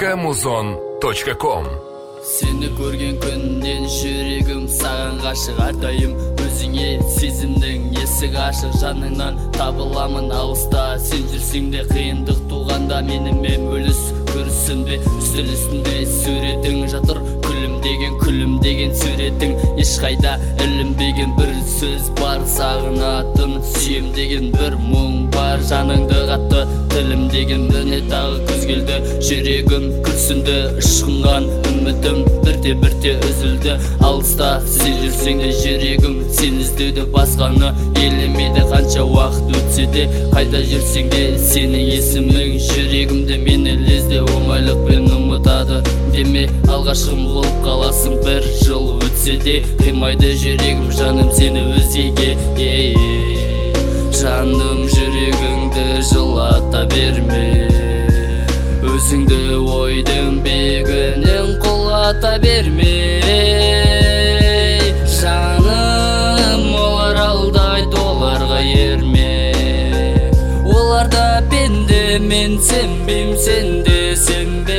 muzon.com. Seni көрген күннен жүрегім саған ғашық әрдайым өзіңе сезімнің есік ашық жаныңнан табыламын алыста сен жүрсең де қиындық туғанда менімен бөліс көрісінде үстел үстінде суретің жатыр күлімдеген суретің ешқайда ілінбеген бір сөз бар сағынатын сүйем деген бір мұң бар жаныңды қатты тілім деген міне тағы күз келді жүрегім күрсінді ышқынған үмітім бірте үзілді алыста сен жүрсең де жүрегім сен іздеуді басқаны елемейді қанша уақыт өтсе де қайда жүрсең де сенің есімің жүрегімде мені лезде оңайлықпен ұмытады деме алғашқым болып қаласың бір жыл өтсе де қимайды жүрегім жаным сені өзгеге жаным жүрегіңді жылата берме өзіңді ойдың бегінен құлата берме жаным олар алдайды оларға ерме оларда пенде мен сенбейм сенде сенбе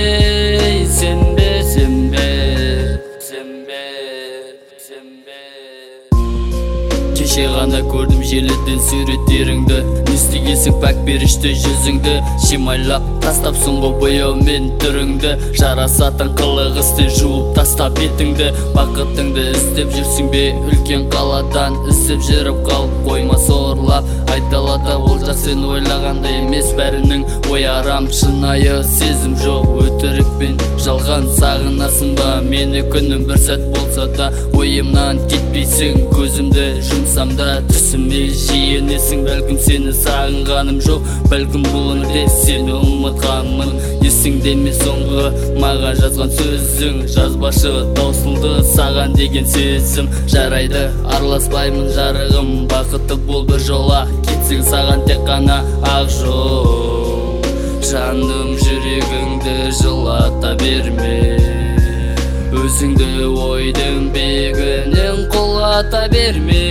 кеше ғана көрдім желіден суреттеріңді не істегенсің пәк періште жүзіңді шимайлап тастапсың ғой бояумен түріңді жарасатын қылық істе жуып тастап бетіңді бақытыңды іздеп жүрсің бе үлкен қаладан іздеп жүріп қалып қойма сорлап айдалада олжақ сен ойлағандай емес бәрінің ой арам шынайы сезім жоқ өтірік пен жалған сағынасың ба мені күнім бір сәт болса да ойымнан кетпейсің көзімді жұмсам да түсіме жиенесің бәлкім сені сағынғаным жоқ бәлкім бұл өмірде сені ұмытқанмын есіңде ме соңғы маған жазған сөзің жазбашы таусылды саған деген сезім жарайды араласпаймын жарығым бақытты бол бір жола кетсең саған тек қана ақ жол жаным жүрегіңді жылата берме өзіңді ойдың бегінен құлата берме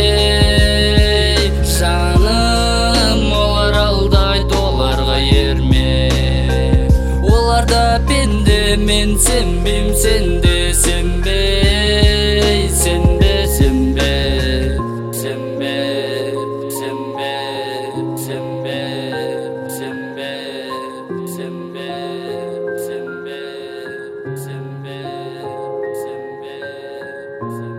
жаным олар алдайды оларға ерме оларда пенде мен сенбейм сенде сенбе Sembé.